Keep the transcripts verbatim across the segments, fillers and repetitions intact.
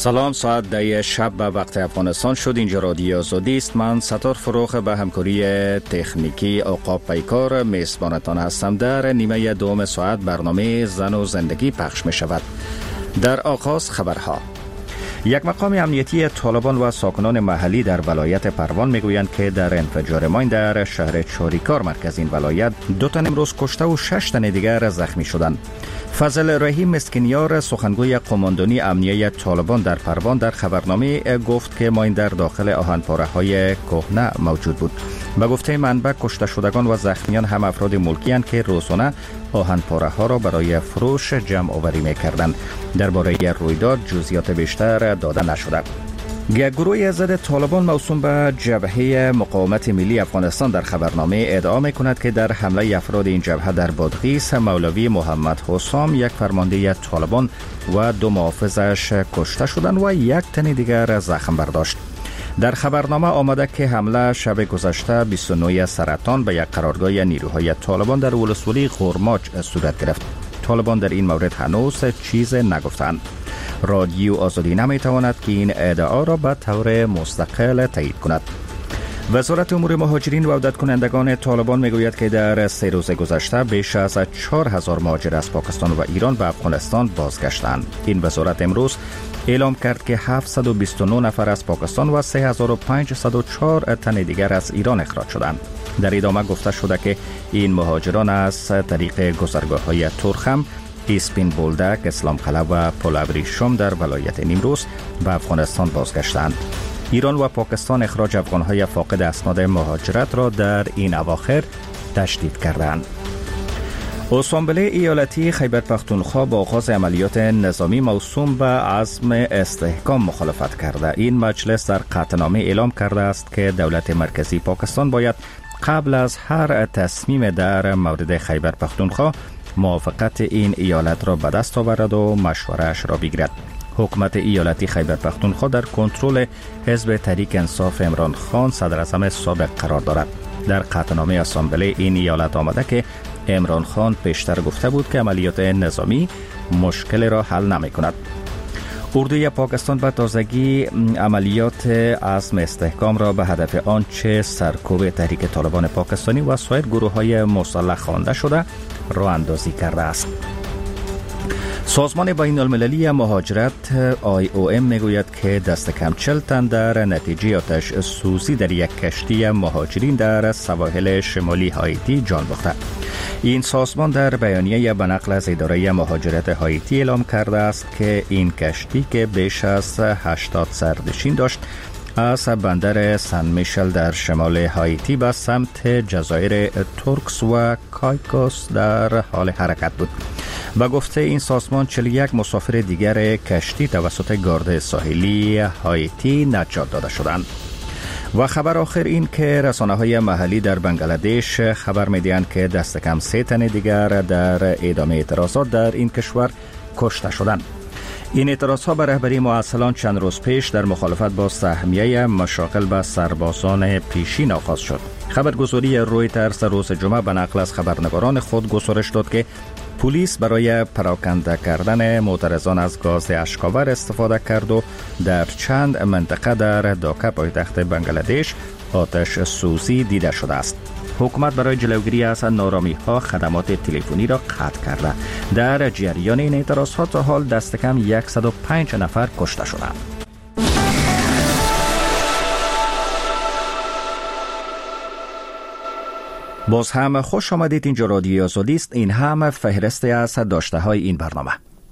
سلام، ساعت ده شب به وقت افغانستان شد. اینجا رادیو آزادی است. من ستار فروخ به همکاری تکنیکی عقاب پیکار میزبانتان هستم. در نیمه دوم ساعت برنامه زن و زندگی پخش می شود. در آغاز خبرها. یک مقام امنیتی طالبان و ساکنان محلی در ولایت پروان میگویند که در انفجار ماین در شهر چاریکار مرکز این ولایت دو تن امروز کشته و شش تن دیگر زخمی شدند. فضل رحیم مسکینیار، سخنگوی قماندانی امنیه طالبان در پروان، در خبرنامه گفت که ماین در داخل آهنپاره های کهنه موجود بود. به گفته منبع کشته شدگان و زخمیان هم افراد ملکی اند که روزانه آهنپاره ها را برای فروش جمع آوری می‌کردند. درباره رویداد جزئیات بیشتر داده نشده. یک گروه ضد طالبان موسوم به جبهه مقاومت ملی افغانستان در خبرنامه ادعا می‌کند که در حمله افراد این جبهه در بادغیس، مولوی محمد حسام، یک فرمانده طالبان و دو محافظش کشته شدند و یک تن دیگر زخم برداشت. در خبرنامه آمده که حمله شب گذشته بیست و نه سرطان به یک قرارگاه نیروهای طالبان در ولسوالی غورماچ صورت گرفت. طالبان در این مورد هنوز چیز نگفتند. رادیو آزادی نمیتواند که این ادعا را به طور مستقل تایید کند. وزارت امور مهاجرین و عودت کنندگان طالبان میگوید که در سه روز گذشته بیش از چهار هزار مهاجر از پاکستان و ایران به افغانستان بازگشتند. این وزارت امروز اعلام کرد که هفتصد و بیست و نه نفر از پاکستان و سه هزار و پنجصد و چهار تن دیگر از ایران اخراج شدند. در ادامه گفته شده که این مهاجران از طریق گذرگاه‌های ترخم، اسپین بولدک، اسلام قلعه و پل ابریشم در ولایت نیمروز به افغانستان بازگشتند. ایران و پاکستان اخراج افغان‌های فاقد اسناد مهاجرت را در این اواخر تشدید کردند. اسامبله ایالتی خیبر پختونخوا با آغاز عملیات نظامی موسوم به عزم استحکام مخالفت کرده. این مجلس در قطعنامه اعلام کرده است که دولت مرکزی پاکستان باید قبل از هر تصمیم در مورد خیبر پختونخوا موافقت این ایالت را به دست آورد و مشوره‌اش را بگیرد. حکومت ایالتی خیبر پختونخوا در کنترل حزب تحریک انصاف عمران خان صدر اعظم سابق قرار دارد. در قطعنامه اسامبله این ایالت آمده که عمران خان پیشتر گفته بود که عملیات نظامی مشکل را حل نمی کند. اردوی پاکستان به تازگی عملیات عزم استحکام را به هدف آنچه سرکوب تحریک طالبان پاکستانی و سایر گروه‌های مسلح خوانده شده راه اندازی کرده است. سازمان بین المللی مهاجرت آی او ام میگوید که دست کم چهل تن در نتیجه آتش سوزی در یک کشتی مهاجرین در سواحل شمالی هایتی جان باخته. این سازمان در بیانیه به نقل از اداره مهاجرت هایتی اعلام کرده است که این کشتی که بیش از هشتاد سرنشین داشت از بندر سن میشل در شمال هایتی به سمت جزایر تورکس و کایکوس در حال حرکت بود. به گفته این سازمان چهل و یک مسافر دیگر کشتی توسط گارد ساحلی هایتی نجات داده شدند. و خبر آخر این که رسانه‌های محلی در بنگلادش خبر می‌دهند که دست کم سه تن دیگر در ادامه اعتراضات در این کشور کشته شدند. این اعتراضها به رهبری معسلان چند روز پیش در مخالفت با سهمیه مشاغل به سربازان پیشین آغاز شد. خبرگزاری رویترز روز جمعه به نقل از خبرنگاران خود گزارش داد که پلیس برای پراکنده کردن معترضان از گاز اشک‌آور استفاده کرد و در چند منطقه در داکا پایتخت بنگلادش آتش سوزی دیده شده است. حکومت برای جلوگیری از نارامی‌ها خدمات تلفنی را قطع کرده. در جریان این اعتراضات تا حال دست کم صد و پنج نفر کشته شدند. باز هم خوش آمدید. اینجا رادیو آزادی است. این هم فهرستی از داشته های این برنامه.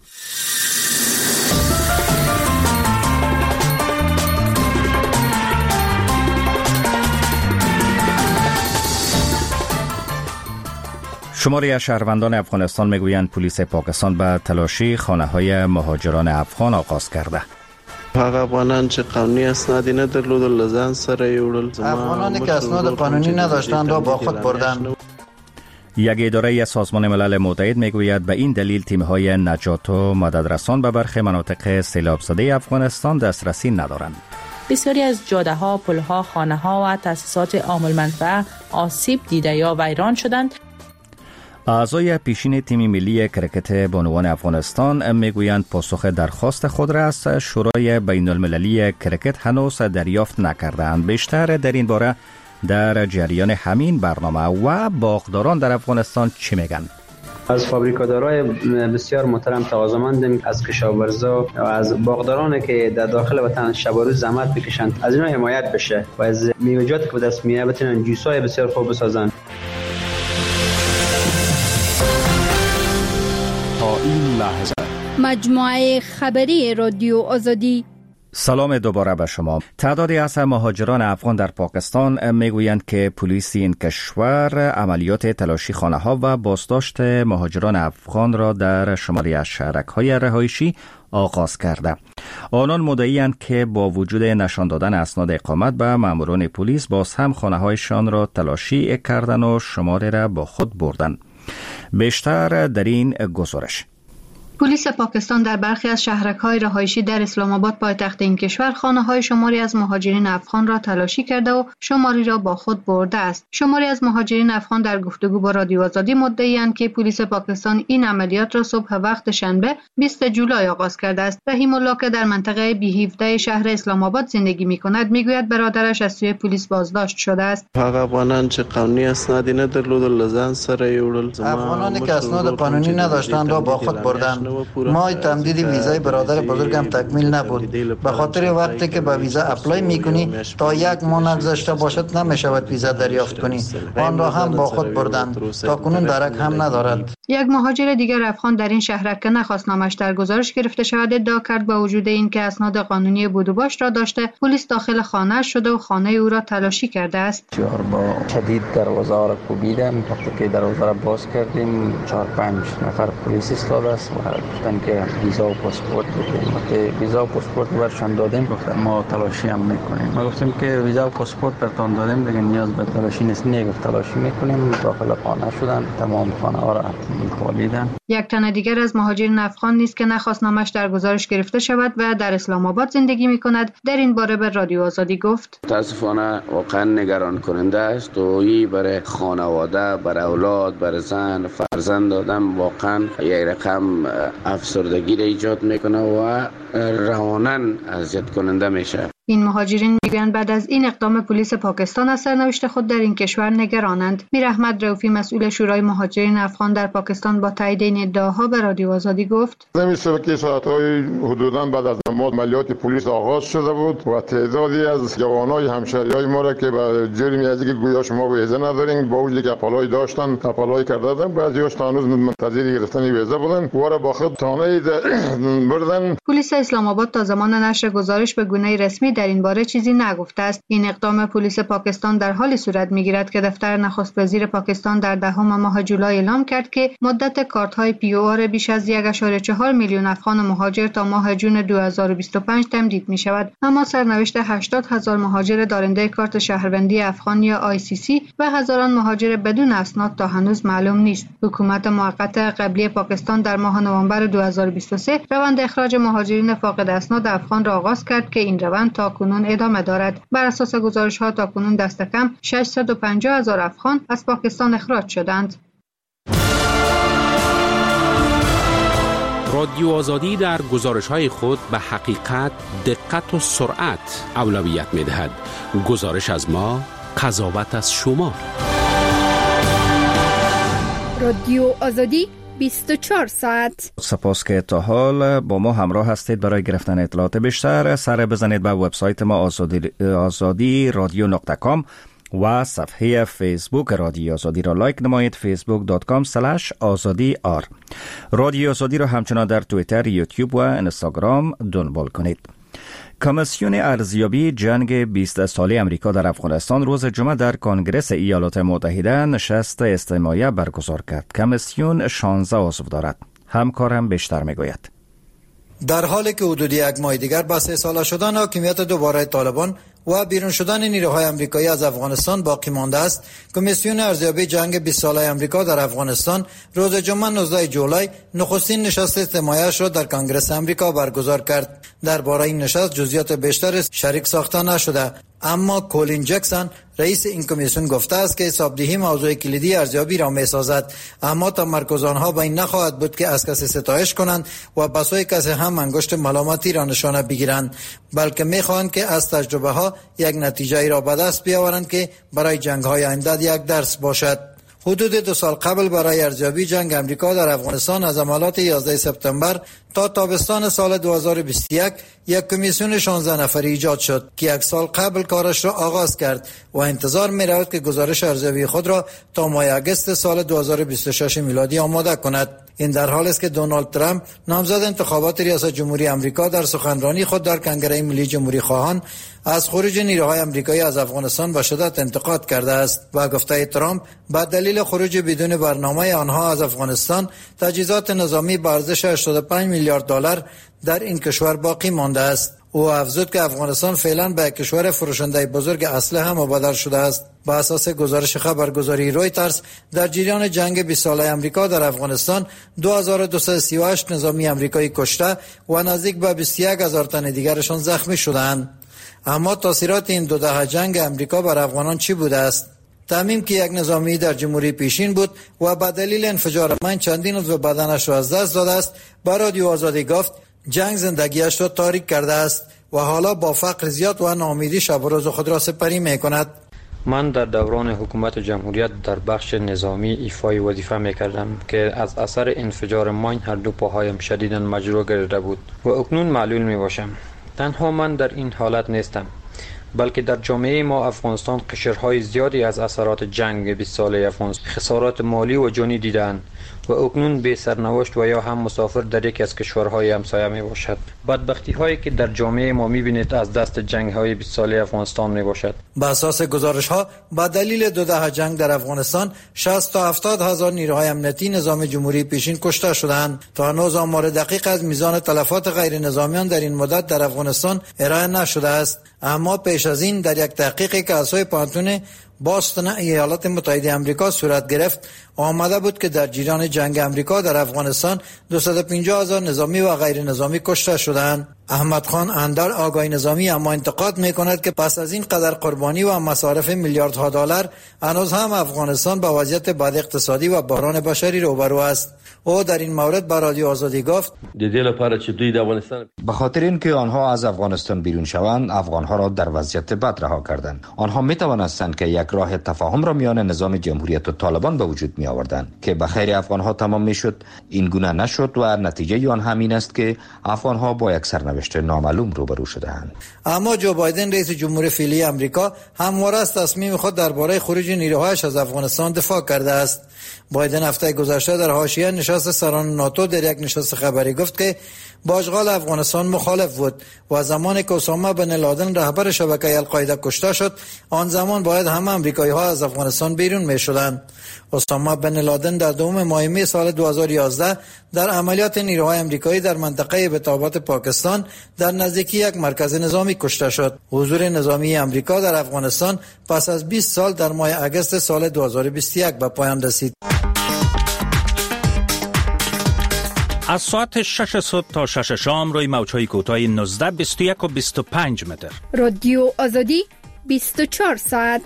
شماری از شهروندان افغانستان میگویند پلیس پاکستان به تلاشی خانه‌های مهاجران افغان آغاز کرده. هغه افغانان چې قانوني اسناد نه درلودل لزان سره یوړل. افغانانی که اسناد قانونی نداشتند را با خود بردند. یک اداره از سازمان ملل متحد میگوید به این دلیل تیم‌های نجات و مددرسان به برخی مناطق سیلاب زده افغانستان دسترسی ندارند. بسیاری از جاده‌ها، پل‌ها، خانه‌ها و تأسیسات عام‌المنفعه آسیب دیده یا ویران شدند. اعضای پیشین تیم ملی کرکت بانوان افغانستان میگویند پاسخ درخواست خود را از شورای بین المللی کرکت هنوز دریافت نکردند. بیشتر در این باره در جریان همین برنامه. و باغداران در افغانستان چی میگن؟ از فابریکادارای بسیار محترم تقاضامندیم از کشاورزا و از باغدارانی که در داخل وطن شب و روز زحمت میکشند از اینا حمایت بشه و از میوه‌جاتی که به دست میاد بتونن جوسای بسیار خوب بسازن. تا این لحظه مجموعه خبری رادیو آزادی. سلام دوباره به شما. تعدادی از مهاجران افغان در پاکستان میگویند که پلیس این کشور عملیات تلاشی خانه ها و بازداشت مهاجران افغان را در شماری از شهرک های رهایشی آغاز کرده. آنان مدعی‌اند که با وجود نشان دادن اسناد اقامت به ماموران پلیس باز هم خانه هایشان را تلاشی کردند و شماره را با خود بردند. بیشتر در این گزارش. پلیس پاکستان در برخی از شهرک‌های رهایشی در اسلام آباد پایتخت این کشور خانه‌های شماری از مهاجرین افغان را تلاشی کرده و شماری را با خود برده است. شماری از مهاجرین افغان در گفتگو با رادیو آزادی مدعی‌اند که پلیس پاکستان این عملیات را صبح وقت شنبه بیست جولای آغاز کرده است. رحیم الله که در منطقه بی هفده شهر اسلام آباد زندگی می‌کند میگوید برادرش از سوی پلیس بازداشت شده است. هغه افغانان چې قانوني اسناد نه درلودل لزان سره یوړل. افغانانی که اسناد قانونی نداشتند را با خود بردند. ماه تمدید ویزای برادر بزرگم تکمیل نبود. به خاطر وقتی که به ویزا اپلای میکنی تا یک ماه نگذشته باشد نمیشود ویزا دریافت کنی. آن را هم با خود بردند. تا کنون درک هم ندارد. یک مهاجر دیگر افغان در این شهرک که نخواست نامش در گزارش گرفته شود ادعا کرد با وجود این که اسناد قانونی بود و باش را داشته پلیس داخل خانه شده و خانه او را تلاشی کرده است. چهار با شدید دروازه را کوبیدن. وقتی که دروازه را باز کردیم چهار پنج نفر پلیس ایستاده است و گفتن که ویزا و پاسپورت بدیم. وقتی ویزا و پاسپورت برشان دادیم گفتن ما تلاشی هم میکنیم. ما گفتیم که ویزا و پاسپورت برتون دادیم دیگه نیاز به تلاشی نیست. نگفت تلاشی میکنیم. داخل خانه شدن تمام خانه ها را خالیدن. یک تن دیگر از مهاجرین افغان نیست که نخواست نامش در گزارش گرفته شود و در اسلام آباد زندگی میکند در این باره به رادیو آزادی گفت متاسفانه واقعا نگران کننده است و این برای خانواده، برای اولاد، برای زن، فرزند آدم واقعا یک رقم افسردگی را ایجاد میکنه و رواناً اذیت کننده میشه. این مهاجرین میگویند بعد از این اقدام پلیس پاکستان از سرنوشت خود در این کشور نگرانند. میر احمد رؤوفی مسئول شورای مهاجرین افغان در پاکستان با تایید این ادعاها به رادیو آزادی گفت زمین که ساعت‌های حدوداً بعد از نماز عملیات پلیس آغاز شده بود و تعدادی از جوانای همشهریای ما را که به جرمی از اینکه گویا شما ویزا ندارین با وجودی که اپلای داشتن اپلای کردن بعضی‌هاش هنوز منتظر گرفتن ویزا بودن و را با خود تانه بردن. پلیس اسلام آباد تا زمان نشر گزارش به گونه رسمی در این باره چیزی نگفته است. این اقدام پلیس پاکستان در حالی صورت میگیرد که دفتر نخست وزیر پاکستان در دهم ماه جولای اعلام کرد که مدت کارت‌های پی او آر بیش از یک و چهار میلیون افغان مهاجر تا ماه جون دو هزار و بیست و پنج تمدید می شود. اما سرنوشت هشتاد هزار مهاجر دارنده کارت شهروندی افغان یا آی سی سی و هزاران مهاجر بدون اسناد تا هنوز معلوم نیست. حکومت موقت قبلی پاکستان در ماه نوامبر دو هزار و بیست و سه روند اخراج مهاجرین فاقد اسناد افغان را آغاز کرد که این روند تا کنون ادامه دارد. بر اساس گزارش‌ها تا کنون دست کم ششصد و پنجاه هزار افغان از پاکستان اخراج شدند. رادیو آزادی در گزارش‌های خود به حقیقت، دقت و سرعت اولویت می‌دهد. گزارش از ما، قضاوت از شما. رادیو آزادی بیست و چهار ساعت. سپاس که تا حال با ما همراه هستید. برای گرفتن اطلاعات بیشتر سر بزنید به وبسایت ما آزادی, آزادی رادیو نقطه کام و صفحه فیسبوک رادیو آزادی را لایک نمایید. فیسبوک دات کام اسلش آزادی آر. رادیو آزادی را همچنان در توییتر، یوتیوب و اینستاگرام دنبال کنید. کمیسیون ارزیابی جنگ بیست ساله امریکا در افغانستان روز جمعه در کنگره ایالات متحده نشست استماعی برگزار کرد. کمیسیون شانزده عضو دارد. همکار هم بیشتر میگوید. در حالی که حدود یک ماه دیگر با سه ساله شدن حاکمیت دوباره طالبان و بیرون شدن نیروهای آمریکایی از افغانستان باقی مانده است، کمیسیون ارزیابی جنگ بیست ساله آمریکا در افغانستان روز جمعه نوزده جولای نخستین نشست استماعیش را در کنگره آمریکا برگزار کرد. درباره این نشست جزئیات بیشتر شریک ساخته نشده. اما کولین جکسون رئیس این کمیسیون گفته است که حسابدهی موضوع کلیدی ارزیابی را می‌سازد، اما تمرکز آنها به این نخواهد بود که از کسی ستایش کنند و بسوی کسی هم انگشت ملامتی را نشانه بگیرند، بلکه می‌خواهند که از تجربه ها یک نتیجه ای را به دست بیاورند که برای جنگ های آینده یک درس باشد. حدود دو سال قبل برای ارزیابی جنگ امریکا در افغانستان از حملات یازده سپتامبر تا تابستان سال دو هزار و بیست و یک یک کمیسیون شانزده نفری ایجاد شد که یک سال قبل کارش را آغاز کرد و انتظار می رود که گزارش ارزیابی خود را تا ماه اگست سال دو هزار و بیست و شش میلادی آماده کند. این در حالی است که دونالد ترامپ نامزد انتخابات ریاست جمهوری آمریکا در سخنرانی خود در کنگره ملی جمهوری خواهان از خروج نیروهای آمریکایی از افغانستان به شدت انتقاد کرده است و گفته ترامپ به دلیل خروج بدون برنامه آنها از افغانستان تجهیزات نظامی به ارزش هشتاد و پنج میلیارد دلار در این کشور باقی مانده است. او افزود که افغانستان فعلا به کشور فروشنده بزرگ اسلحه مبادل شده است. با اساس گزارش خبرگزاری رویترز در جریان جنگ بیست ساله آمریکا در افغانستان دو هزار و دویست و سی و هشت نظامی آمریکایی کشته و نزدیک به بیست و یک هزار تن دیگرشان زخمی شدند. اما تاثیرات این دو دهه جنگ آمریکا بر افغانان چی بوده است؟ تمیم که یک نظامی در جمهوری پیشین بود و به دلیل انفجار من چندین عضو بدنش را از دست داده است، به رادیو آزادی گفت جنگ زندگیش را تاریک کرده است و حالا با فقر زیاد و ناامیدی شب و روز خود را سپری می کند. من در دوران حکومت جمهوریت در بخش نظامی ایفای وظیفه می کردم که از اثر انفجار ماین هر دو پاهایم شدیداً مجروح گردیده بود و اکنون معلول می باشم. تنها من در این حالت نیستم، بلکه در جامعه ما افغانستان قشرهای زیادی از اثرات جنگ بیست ساله افغانستان خسارات مالی و جانی دیدند و اکنون بی سرنوشت و یا هم مسافر در یکی از کشورهای همسایه می باشد. بدبختی هایی که در جامعه ما می بینید از دست جنگ های بیست ساله افغانستان می باشد. به اساس گزارش ها با دلیل دو دهه جنگ در افغانستان شصت تا هفتاد هزار نیروهای امنیتی نظام جمهوری پیشین کشته شدند. تا هنوز آمار دقیق از میزان تلفات غیر نظامیان در این مدت در افغانستان ارائه نشده است، اما پیش از این در یک تحقیقی که اساس پانتون باستون ایالات متحده آمریکا صورت گرفت آمده بود که در جریان جنگ آمریکا در افغانستان دویست و پنجاه هزار نظامی و غیر نظامی کشته شدند. احمد خان اندر آگاهی نظامی اما انتقاد می‌کند که پس از این قدر قربانی و مصارف میلیاردها دلار هنوز هم افغانستان با وضعیت بد اقتصادی و بحران بشری روبرو است. او در این مورد با رادیو آزادی گفت به خاطر اینکه آنها از افغانستان بیرون شوند افغانها را در وضعیت بد رها کردند. آنها می توانستند که یک راه تفاهم را میان نظام جمهوریت و طالبان به وجود می آوردند که به خیر افغانها تمام می شد. این گونه نشد و نتیجه آن همین است که افغانها با یک سرنوشت نامعلوم روبرو شدند. اما جو بایدن رئیس جمهور فعلی آمریکا همواره از تصمیم خود درباره خروج نیروهایش از افغانستان دفاع کرده است. بایدن هفته گذشته در حاشیه نشست سران ناتو در یک نشست خبری گفت که با اشغال افغانستان مخالف بود و زمانی که اسامه بن لادن رهبر شبکه القاعده کشته شد آن زمان باید همه آمریکایی ها از افغانستان بیرون می شدند. اسامه بن لادن در دوم ماه می سال دو هزار و یازده در عملیات نیروهای آمریکایی در منطقه بتابات پاکستان در نزدیکی یک مرکز نظامی کشته شد. حضور نظامی آمریکا در افغانستان پس از بیست سال در ماه اگست سال دو هزار و بیست و یک به پایان رسید. از ساعت شش صبح تا شش شام روی موج‌های کوتاه نوزده، بیست و یک و بیست و پنج متر. رادیو آزادی بیست و چهار ساعت.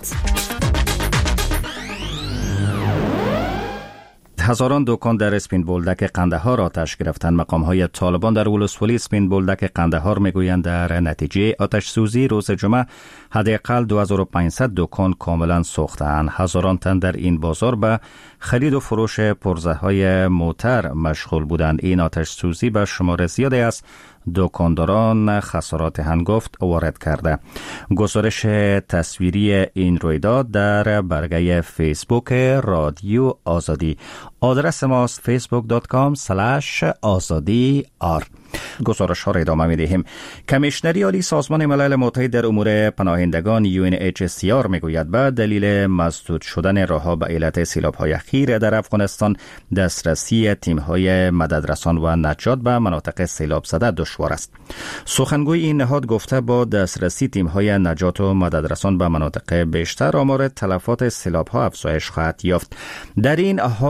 هزاران دکان در اسپین بولدک قندهار آتش گرفتند. مقام‌های طالبان در ولسوالی اسپین بولدک قندهار میگویند در نتیجه آتش سوزی روز جمعه حداقل دو هزار و پانصد دکان کاملا سوختند. هزاران تن در این بازار به خرید و فروش پرزه‌های موتر مشغول بودند. این آتش سوزی به شمار زیادی از دکانداران خسارات هنگفت وارد کرده. گزارش تصویری این رویداد در برگه فیسبوک رادیو آزادی. آدرس ماست فیسبوک دات کام اسلش آزادی آر. گزارش ها را ادامه می دهیم. کمیشنری عالی سازمان ملل متحد در امور پناهندگان یو ان اچ سی آر می گوید به دلیل مسدود شدن راهها به علت سیلاب های اخیر در افغانستان دسترسی تیم های مددرسان و نجات به مناطق سیلاب زده دشوار است. سخنگوی این نهاد گفته با دسترسی تیم های نجات و مددرسان به مناطق بیشتر آمار تلفات سیلاب ها افزایش خواهد یافت. در این حال برخی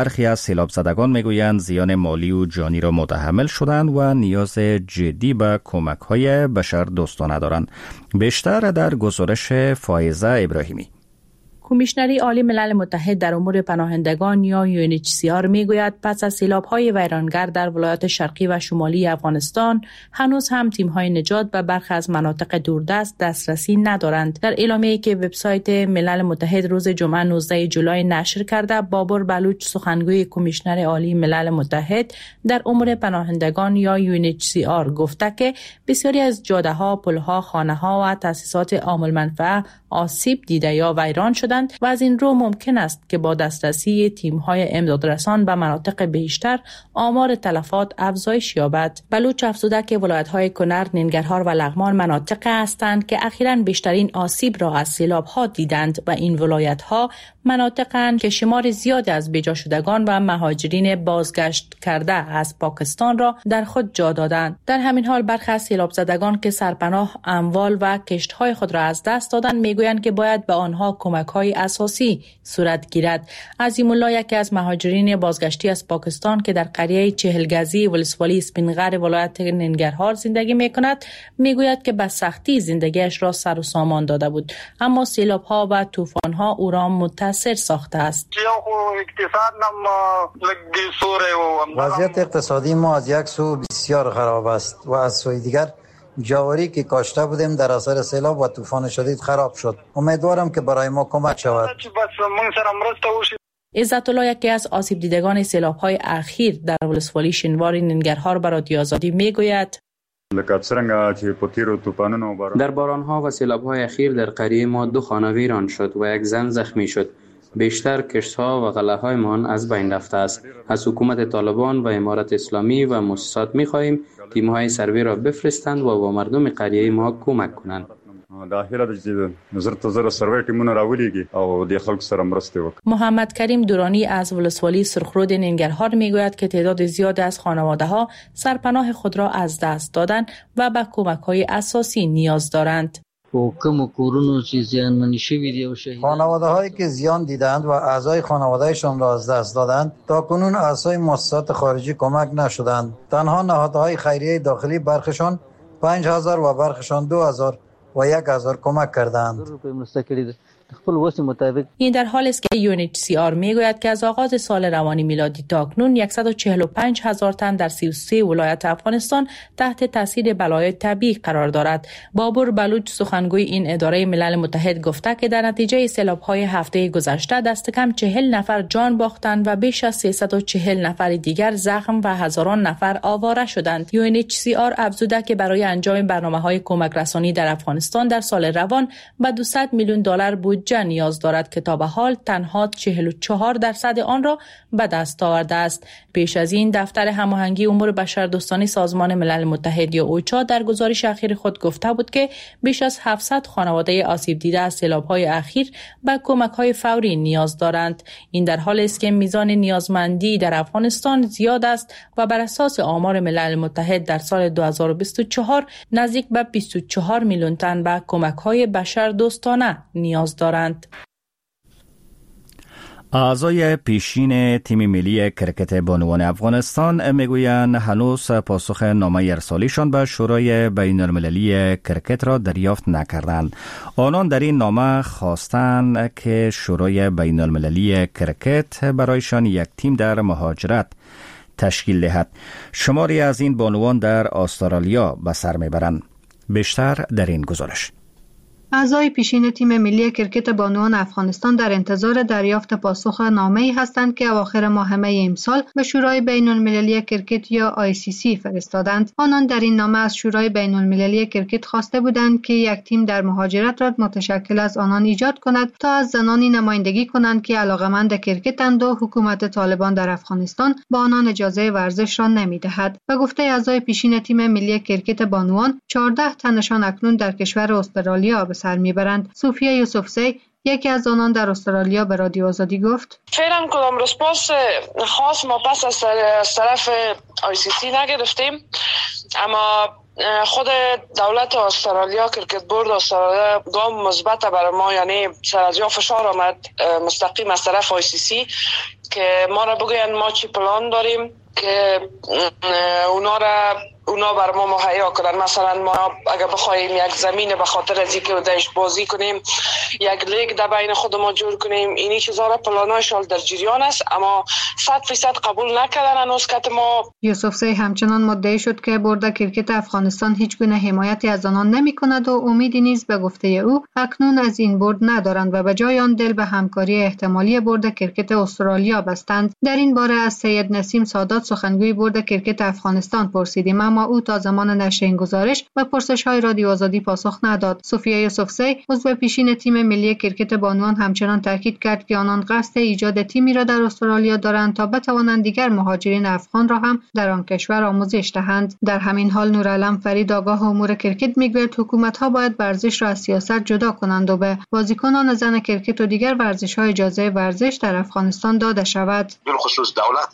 برخی از سیلاب زدگان میگویند زیان مالی و جانی را متحمل شدند و نیاز جدی به کمک‌های بشر دوستانه دارند. بیشتر در گزارش فائزه ابراهیمی. کمیشنری عالی ملل متحد در امور پناهندگان یا یو ان اچ سی آر میگوید پس از سیلاب‌های ویرانگر در ولایات شرقی و شمالی افغانستان هنوز هم تیم‌های نجات به برخی از مناطق دوردست دسترسی ندارند. در اعلامیه‌ای که وبسایت ملل متحد روز جمعه نوزده جولای نشر کرده، بابر بلوچ سخنگوی کمیشنر عالی ملل متحد در امور پناهندگان یا یو ان اچ سی آر گفته که بسیاری از جاده‌ها، پل‌ها، خانه‌ها و تأسیسات عام المنفعه آسیب دیده یا ویران شدند و از این رو ممکن است که با دسترسی تیم‌های امدادرسان به مناطق بیشتر آمار تلفات افزایش یابد. بلوچ افزوده که ولایت‌های کنر، ننگرهار و لغمان مناطق هستند که اخیراً بیشترین آسیب را از سیلاب‌ها دیدند و این ولایت‌ها مناطق‌اند که شمار زیادی از بیجا شدگان و مهاجرین بازگشت کرده از پاکستان را در خود جا دادند. در همین حال برخی از سیلاب زدگان که سرپناه، اموال و کشت‌های خود را از دست دادند میگویند که باید به آنها کمک‌های اساسی صورت گیرد. عظیم الله، یکی از مهاجرین بازگشتی از پاکستان که در قریه چهلگزی ولسوالی اسپینغر ولایت ننگرهار زندگی می‌کند، میگوید که به سختی زندگیش را سر و سامان داده بود، اما سیلاب‌ها و طوفان‌ها او را متاثر ساخته است. وضعیت اقتصادی ما از یک سو بسیار خراب است و از سوی دیگر جواری که کاشته بودیم در اثر سیلاب و طوفان شدید خراب شد. امیدوارم که برای ما کمک شود. عزت الله، یکی از آسیب دیدگان سیلاب‌های اخیر در ولسوالی شینوار ننگرهار به رادیو آزادی میگوید در باران‌ها و سیلاب‌های اخیر در قریه ما دو خانه ویران شد و یک زن زخمی شد. بیشتر کشت‌ها و غله‌هایمان از بین رفته است. از حکومت طالبان و امارت اسلامی و مؤسسات می‌خواهیم تیم‌های سروی را بفرستند و با مردم قریه ما کمک کنند. محمد کریم دورانی از ولسوالی سرخرود ننگرهار میگوید که تعداد زیادی از خانواده‌ها سرپناه خود را از دست دادند و به کمک‌های اساسی نیاز دارند. خانواده هایی که زیان دیدند و اعضای خانوادهشان را از دست دادند تا کنون اعضای مؤسسات خارجی کمک نشدند. تنها نهادهای خیریه داخلی برخشان پنج هزار و برخشان دو هزار و یک هزار کمک کردند. این در حالی است که یو ان اچ سی آر میگوید که از آغاز سال روانی میلادی تا اکنون صد و چهل و پنج هزار تن در سی و سه ولایت افغانستان تحت تاثیر بلای طبیعی قرار دارد. بابر بلوچ سخنگوی این اداره ملل متحد گفته که در نتیجه سیلاب‌های هفته گذشته دست کم چهل نفر جان باختند و بیش از سیصد و چهل نفر دیگر زخم و هزاران نفر آواره شدند. یو ان اچ سی آر افزوده که برای انجام برنامه‌های کمک رسانی در افغانستان در سال روان به دویست میلیون دلار بودجه نیاز دارد که تا به حال تنها چهل و چهار درصد آن را به دست آورده است. پیش از این دفتر هماهنگی امور بشردوستانه سازمان ملل متحد یا اوچا در گزارش اخیر خود گفته بود که بیش از هفتصد خانواده آسیب دیده از سیلاب‌های اخیر به کمک‌های فوری نیاز دارند. این در حالی است که میزان نیازمندی در افغانستان زیاد است و بر اساس آمار ملل متحد در سال دو هزار و بیست و چهار نزدیک به بیست و چهار میلیون تن به کمک‌های بشردوستانه نیاز دارند. اعضای پیشین تیم ملی کرکت بانوان افغانستان میگویند هنوز پاسخ نامه ارسالیشان به شورای بین المللی کرکت را دریافت نکردند. آنان در این نامه خواستند که شورای بین المللی کرکت برایشان یک تیم در مهاجرت تشکیل دهد. شماری از این بانوان در استرالیا به سر میبرند. بیشتر در این گزارش. اعضای پیشین تیم ملی کرکت بانوان افغانستان در انتظار دریافت پاسخ نامه‌ای هستند که اواخر ماه می امسال به شورای بین المللی کرکت یا آی سی سی فرستادند. آنان در این نامه از شورای بین المللی کرکت خواسته بودند که یک تیم در مهاجرت را متشکل از آنان ایجاد کند تا از زنانی نمایندگی کنند که علاقه‌مند کرکتند و حکومت طالبان در افغانستان با آنان اجازه ورزش را نمی‌دهد. به گفته اعضای پیشین تیم ملی کرکت بانوان، چهارده تنشان اکنون در کشور استرالیا به سر میبرند. صوفیه یوسفزی، یکی از آنان در استرالیا، به رادیو آزادی گفت: فعلا کدام رسپانس خاص ما پس از طرف آی سی سی نگرفتیم، اما خود دولت استرالیا، کرکت بورد استرالیا گام مثبت برای ما، یعنی سر از جا فشار آمد مستقیم از طرف آی سی سی که ما را بگوین ما چی پلان داریم که اونا را اونا بر ما مهیا کنن. مثلا ما اگر بخوایم یک زمین به خاطر از اینکه درش بازی کنیم، یک لیگ در بین خود ما جور کنیم، اینی چیزا را پلانایشان در جریان است، اما صد فیصد قبول نکردن هنوز که ما. یوسفزی همچنان مدعی شد که بورد کرکت افغانستان هیچ گونه حمایتی از آنان نمی کند و امیدی نیز به گفته او اکنون از این بورد ندارند و به جای آن دل به همکاری احتمالی بورد کرکت استرالیا بستند. در این باره از سید نسیم سادات سخنگوی بورد کرکت افغانستان پرسیدیم، اما او تا زمان نشر این گزارش به پرسش‌های رادیو آزادی پاسخ نداد. صوفیا یوسفزی عضو پیشین تیم ملی کرکت بانوان همچنان تاکید کرد که آنان قصد ایجاد تیمی را در استرالیا دارند تا بتوانند دیگر مهاجرین افغان را هم در آن کشور آموزش دهند. در همین حال نورعلم فرید آگاه امور کرکت میگوید حکومت‌ها باید ورزش را از سیاست جدا کنند و به بازیکنان زن کرکت و دیگر ورزش‌های اجازه ورزش در افغانستان داده شود. بالخصوص دولت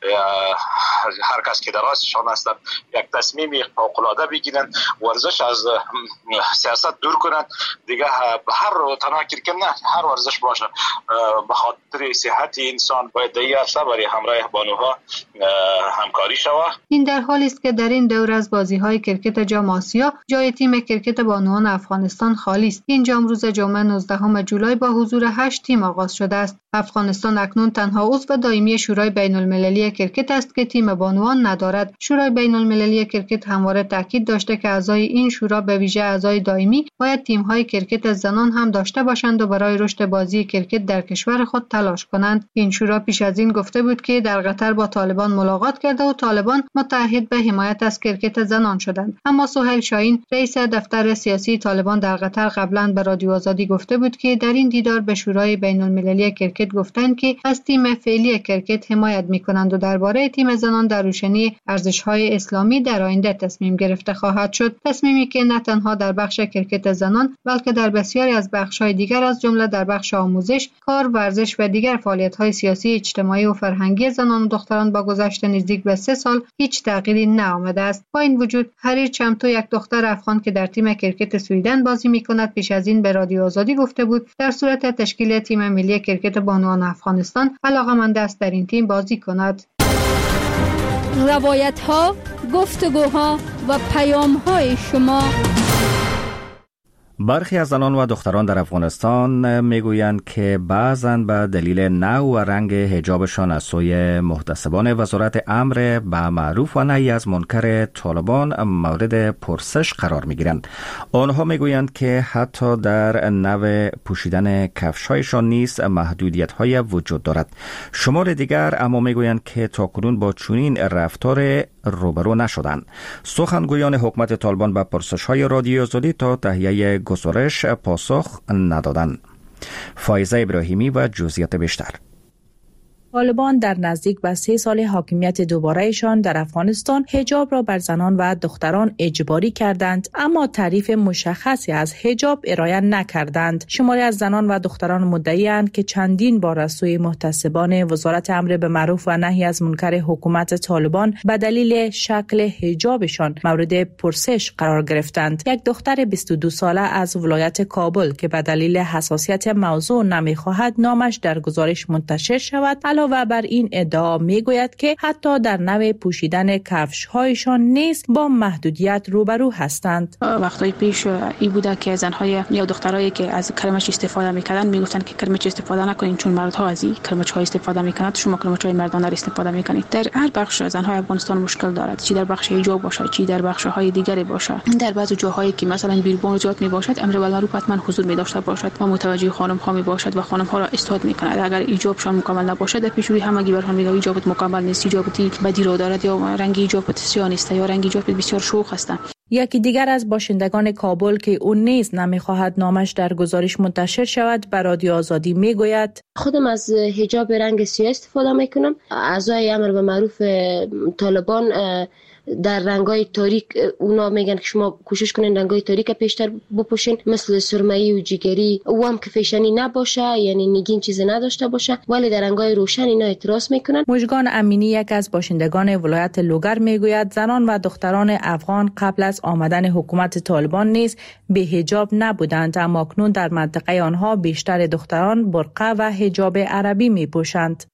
هر کس که در راستشان هستند یک تصمیم فوق‌العاده بگیرن، ورزش از سیاست دور کنند دیگه. هر تنها کرکت نه، هر ورزش باشه به خاطر صحت انسان باید در این عرصه برای همراه بانوها همکاری شود. این در حالی است که در این دور از بازی‌های کرکت جام آسیا جای تیم کرکت بانوان افغانستان خالی است. این جام روز جمعه نوزدهم جولای با حضور هشت تیم آغاز شده است. افغانستان اکنون تنها عضو دائمی شورای بین‌المللی کرکت است که تیم بانوان ندارد. شورای بین‌المللی کرکت همواره تاکید داشته که اعضای این شورا به ویژه اعضای دائمی باید تیم‌های کرکت زنان هم داشته باشند و برای رشد بازی کرکت در کشور خود تلاش کنند. این شورا پیش از این گفته بود که در قطر با طالبان ملاقات کرده و طالبان متعهد به حمایت از کرکت زنان شدند. اما سهیل شاهین رئیس دفتر سیاسی طالبان در قطر قبلا به رادیو آزادی گفته بود که در این دیدار به شورای بین‌المللی کرکت گفتند که از تیم فعلی کرکت حمایت می‌کنند و درباره تیم زنان در روشنی ارزش‌های اسلامی در آینده تصمیم گرفته خواهد شد. تصمیمی که نه تنها در بخش کرکت زنان بلکه در بسیاری از بخش‌های دیگر از جمله در بخش آموزش، کار، ورزش و دیگر فعالیت‌های سیاسی، اجتماعی و فرهنگی زنان و دختران با گذشت نزدیک به سه سال هیچ تغییری نآمده است. با این وجود حریر چمتو، یک دختر افغان که در تیم کرکت سوئیدن بازی می‌کند، پیش از این به رادیو آزادی گفته بود در صورت تشکیل تیم ملی کرکت بانوان افغانستان علاقه‌مند است در این تیم بازی کند. روایت‌ها، گفتگوها و پیام‌های شما. برخی از زنان و دختران در افغانستان میگویند که بعضاً به دلیل نوع و رنگ حجابشان از سوی محتسبان وزارت امر به معروف و نهی از منکر طالبان مورد پرسش قرار میگیرند. آنها میگویند که حتی در نوع پوشیدن کفش‌هایشان نیز محدودیت‌های وجود دارد. شمار دیگر اما میگویند که تاکنون با چنین رفتار روبرو نشدند. سخنگویان حکومت طالبان به پرسش‌های رادیو آزادی تا تهیه گزارش پاسخ ندادند. فایزه ابراهیمی و جزئیات بیشتر. طالبان در نزدیک به سه سال حاکمیت دوبارهشان در افغانستان حجاب را بر زنان و دختران اجباری کردند، اما تعریف مشخصی از حجاب ارائه نکردند. شماری از زنان و دختران مدعی‌اند که چندین بار از سوی محتسبان وزارت امر به معروف و نهی از منکر حکومت طالبان به دلیل شکل حجابشان مورد پرسش قرار گرفتند. یک دختر بیست و دو ساله از ولایت کابل که به دلیل حساسیت موضوع نمی‌خواهد نامش در گزارش منتشر شود، علاوه بر این ادعا میگوید که حتی در نوع پوشیدن کفش‌هایشان نیز با محدودیت روبرو هستند. وقتی پیش این بوده که زن‌های یا دخترایی که از کرمچ استفاده می‌کردند میگفتند که کرمچ استفاده نکنین چون مردها از این کرمچ‌ها استفاده می‌کنند، شما کرمچ‌های مردانه را استفاده می‌کنید. در هر بخش زن‌های افغانستان مشکل دارد، چی در بخش حجاب باشه، چی در بخش‌های دیگری باشه. در بعضی جاهایی که مثلا بیربون زیاد میباشد، امر بالمعروف حتما حضور می‌داشته باشد و متوجه خانم‌ها میباشد و خانم‌ها را استاد می‌کند. اگر حجابشان مکمل نباشد پیشوری همگی بر هم میگه حجابت مکمل نیست، حجابتی بدی رو دارد یا رنگ حجابت سیاه نیست یا رنگ حجابت بسیار شوخ است. یکی دیگر از باشندگان کابل که اون نیز نمیخواهد نامش در گزارش منتشر شود به رادیو آزادی میگوید خودم از حجاب رنگ سیاه استفاده میکنم. اعضای امر به معروف طالبان در رنگای تاریک اونا میگن که شما کوشش کنین رنگای تاریک پیشتر بپوشین، مثل سرمه‌ای و جگری، او هم که فیشنی نباشه، یعنی نگین چیزی نداشته باشه، ولی در رنگای روشن اینا اعتراض میکنن. مژگان امینی یک از باشندگان ولایت لوگر میگوید زنان و دختران افغان قبل از آمدن حکومت طالبان نیز به حجاب نبودند، اما اکنون در منطقه آنها بیشتر دختران برقع و حجاب عربی میپوشند.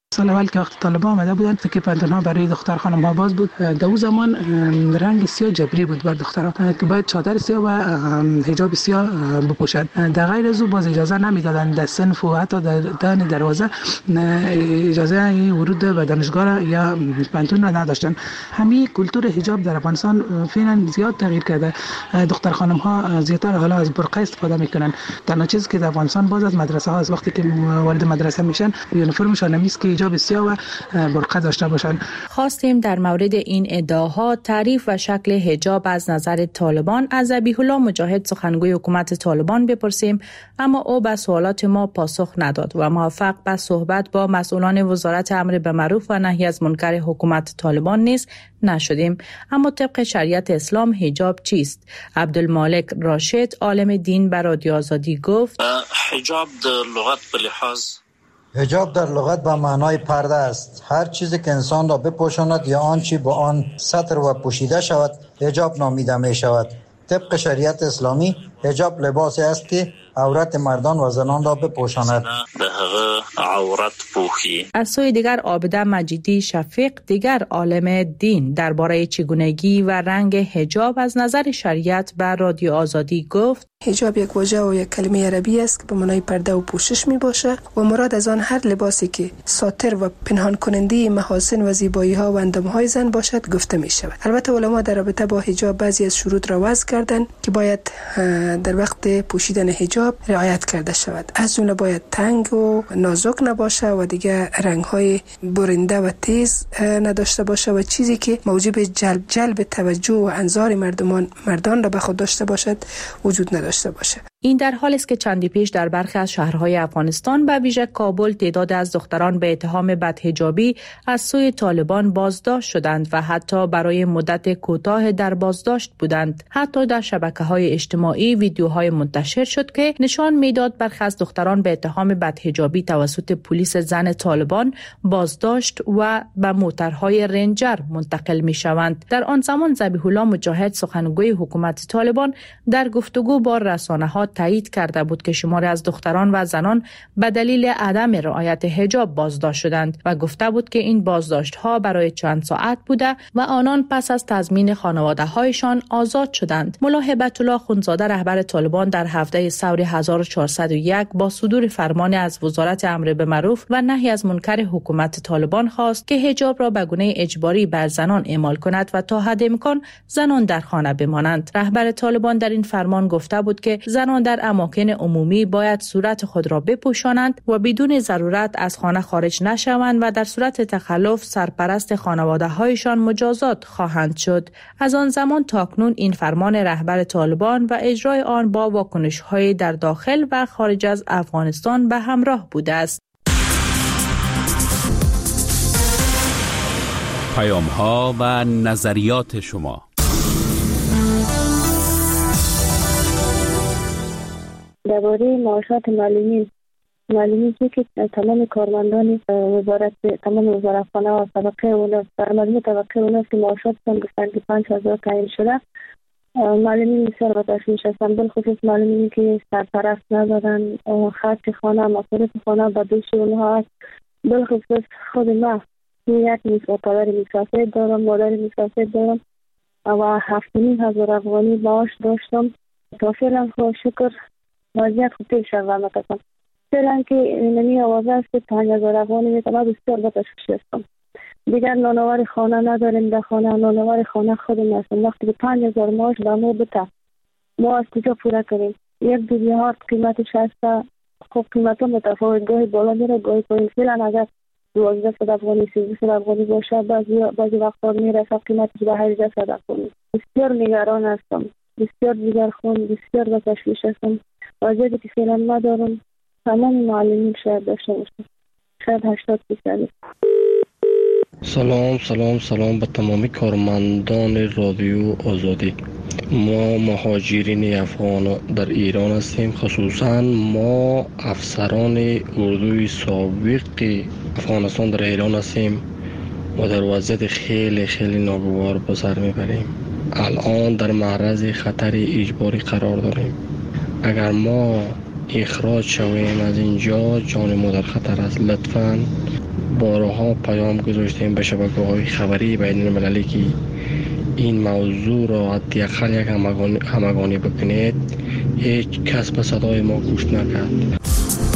سال اول که وقت طالبان آمده بودن که پنتون ها برای دختر خانم ها باز بود، در اون زمان رنگ سیاه جبری بود بر دخترها که باید چادر سیاه و حجاب سیاه بپوشند. در غیر از او باز اجازه نمیدادند در صنف و حتی در دهن دروازه اجازه ورود به دانشگاه یا پنتون را نداشتند. همین کلتور حجاب در افغانستان فعلا زیاد تغییر کرده. دختر خانم ها زیاتر حالا از برقه استفاده میکنن. تنها چیزی که در افغانستان باز از مدرسه ها از وقتی که وارد مدرسه میشن یونیفرمشان نمیست که حجاب سیاه و برقه داشته باشن. خواستیم در مورد این ادعاها تعریف و شکل حجاب از نظر طالبان از ذبیح الله مجاهد سخنگوی حکومت طالبان بپرسیم، اما او به سوالات ما پاسخ نداد و موفق به صحبت با مسئولان وزارت امر به معروف و نهی از منکر حکومت طالبان نیز نشدیم. اما طبق شریعت اسلام حجاب چیست؟ عبدالمالک راشد عالم دین به رادیو آزادی گفت حجاب در لغت به لحاظ حجاب در لغت به معنای پرده است. هر چیزی که انسان را بپوشاند یا آنچه با آن ستر و پوشیده شود حجاب نامیده می شود. طبق شریعت اسلامی حجاب لباسی است که عورت مردان و زنان را بپوشاند. عورت پوشی. از سوی دیگر عابده مجیدی شفیق دیگر عالم دین درباره چگونگی و رنگ حجاب از نظر شریعت به رادیو آزادی گفت حجاب یک واژه و یک کلمه عربی است که به معنای پرده و پوشش می باشه و مراد از آن هر لباسی که ساتر و پنهان کننده محاسن و زیبایی ها و اندام های زن باشد گفته می شود. البته علما در رابطه با حجاب بعضی از شروط را وضع کردند که باید در وقت پوشیدن حجاب رعایت کرده شود. از جمله باید تنگ و نازک نباشه و دیگه رنگ های برنده و تیز نداشته باشه و چیزی که موجب جلب جلب توجه و انظار مردمان مردان را به خود داشته باشد وجود نداشته باشه. این در حالی است که چندی پیش در برخی از شهرهای افغانستان به ویژه کابل تعداد از دختران به اتهام بدحجابی از سوی طالبان بازداشت شدند و حتی برای مدت کوتاه در بازداشت بودند. حتی در شبکه‌های اجتماعی ویدیوهای منتشر شد که نشان میداد برخی از دختران به اتهام بدحجابی توسط پلیس زن طالبان بازداشت و به موترهای رنجر منتقل می‌شوند. در آن زمان ذبیح الله مجاهد سخنگوی حکومت طالبان در گفتگو با رسانه‌ها تایید کرده بود که شماری از دختران و زنان به دلیل عدم رعایت حجاب بازداشت شدند و گفته بود که این بازداشت‌ها برای چند ساعت بوده و آنان پس از تضمین خانواده‌هایشان آزاد شدند. ملا هبت الله خونزاده رهبر طالبان در هفته ثور هزار و چهارصد و یک با صدور فرمان از وزارت امر به معروف و نهی از منکر حکومت طالبان خواست که حجاب را به گونه اجباری بر زنان اعمال کند و تا حد امکان زنان در خانه بمانند. رهبر طالبان در این فرمان گفته بود که زنان در اماکن عمومی باید صورت خود را بپوشانند و بدون ضرورت از خانه خارج نشوند و در صورت تخلف سرپرست خانواده‌هایشان مجازات خواهند شد. از آن زمان تا اکنون این فرمان رهبر طالبان و اجرای آن با واکنش‌های در داخل و خارج از افغانستان به همراه بوده است. پیام‌ها و نظریات شما. درباره معاشات معلمین معلمین که تمام کارمندان وزارت تمام وزارتخانه و طبقه اوناس در مجموع طبقه اوناس که معاشاتشان گفتن که پنج هزار تعیین شده، معلمین بسیار با تشویش هستند، بالخصوص معلمینی که سرپرست ندارن، خرج خانه مصارف خانه به دوش اونها هست. بالخصوص خود من یک میسا پدر مسافر دارم، مادر مسافر دارم و هفت و نیم هزار افغانی معاش داشتم. تا فعلا خدا شکر وضعیت خوب پیش روان است. فعلا که نمی آوازه است که پنج هزار افغانی میتونه بسیار با تشویش هستم. دیگر نانوار خانه نداریم، در خانه نانوار خانه خودم هستم. وقتی که پنج هزار معاش به ما بده ما از کجا پورا کنیم؟ یک دوزی هارد قیمتش هست. خب قیمت ها متفاوت، گاهی بالا میره گاهی پایین. فعلا اگر دوازده صد افغانی سیزده صد افغانی باشه بعضی بعضی وقتا میرسه قیمتش به هجده صد افغانی. بسیار نگران هستم، بسیار دیگر خون، بسیار با تشویش هستم. وضعیتی که فعلا ندارم تمام معلمین شاید داشته باشم، شاید هشتاد درصد. سلام سلام سلام به تمامی کارمندان رادیو آزادی. ما مهاجرین افغان در ایران هستیم، خصوصا ما افسران اردوی سابق افغانستان در ایران هستیم و در وضعیت خیلی خیلی ناگوار به سر میبریم. الان در معرض خطر اجباری قرار داریم. اگر ما اخراج شویم از اینجا جان ما در خطر است. لطفاً بارها پیام گذاشتیم به شبکه‌های خبری بین المللی که این موضوع را حداقل یک همگانی همگانی بکنید. هیچ کس به صدای ما گوش نکرد.